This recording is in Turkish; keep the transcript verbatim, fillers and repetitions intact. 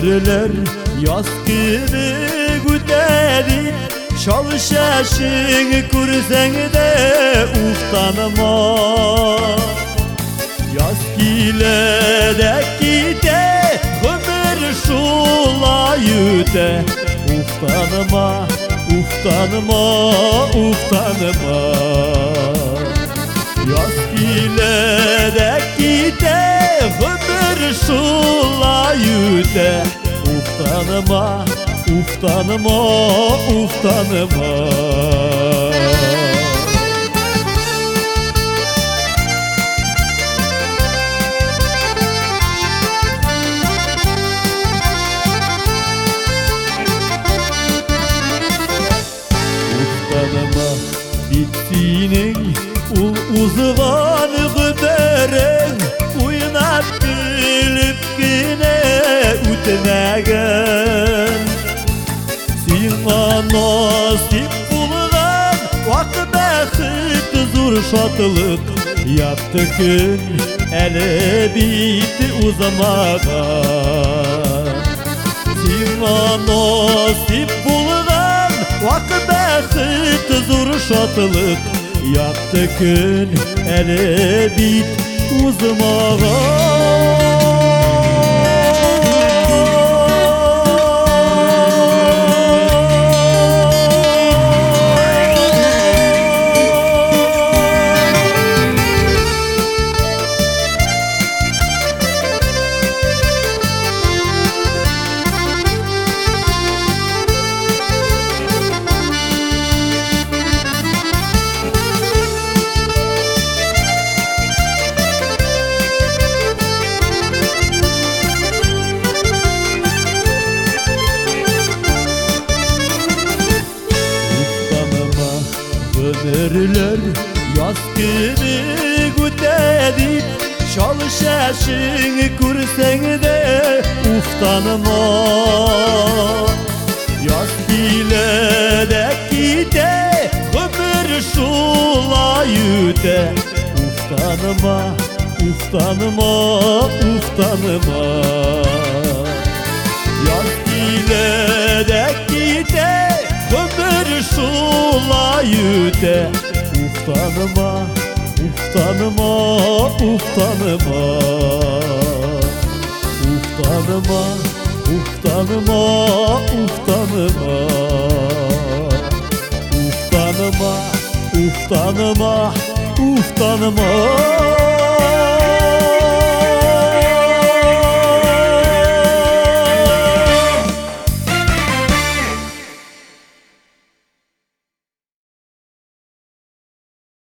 Ömürler yaz gibi güdedi, çalışaşın kursen de uftanma. Yaz gile gide, ömür şulayüde, uftanma, uftanma, uftanma. Yaz gile gide, ömür şulayüde, uftanma, uftanma, uftanma. Uftanma bittiğinin ul uzvan güberen, uynap bilip yine ütmegen. Sina nasip bulgan vak baxit zur şatılık, yaptı gün ele bitti uzamagan. Sina nasip bulgan vak baxit zur şatılık, yaptı gün ele bit uzamagan. Ömürler yaz gibi güdedi, çalışaşın kursen de uftanma. Yaz gile gide, ömür şulayüde, uftanma, uftanma, uftanma. Yaz gile gide, ömür şulayüde, uftanma, uftanma, uftanma. Uftanma, uftanma, uftanma. Uftanma, uftanma, uftanma.